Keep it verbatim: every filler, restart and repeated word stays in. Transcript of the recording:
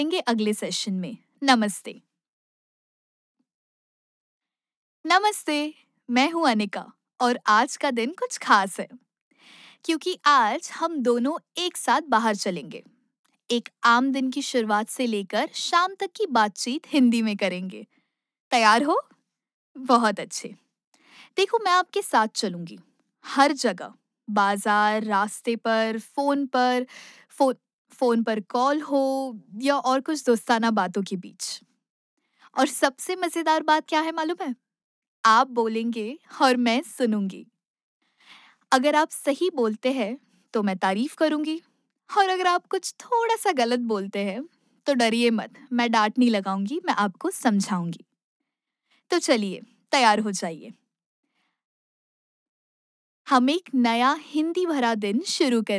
मिलेंगे अगले सेशन में। नमस्ते। नमस्ते, मैं हूँ अनिका और आज का दिन कुछ खास है क्योंकि आज हम दोनों एक साथ बाहर चलेंगे। एक आम दिन की शुरुआत से लेकर शाम तक की बातचीत हिंदी में करेंगे। तैयार हो? बहुत अच्छे। देखो, मैं आपके साथ चलूंगी हर जगह। बाजार, रास्ते पर, फोन पर, फोन फोन पर कॉल हो या और कुछ दोस्ताना बातों के बीच। और सबसे मजेदार बात क्या है मालूम है? आप बोलेंगे और मैं सुनूंगी। अगर आप सही बोलते हैं तो मैं तारीफ करूंगी, और अगर आप कुछ थोड़ा सा गलत बोलते हैं तो डरिए मत, मैं डांट नहीं लगाऊंगी, मैं आपको समझाऊंगी। तो चलिए, तैयार हो जाइए। हम एक नया हिंदी भरा दिन शुरू करें।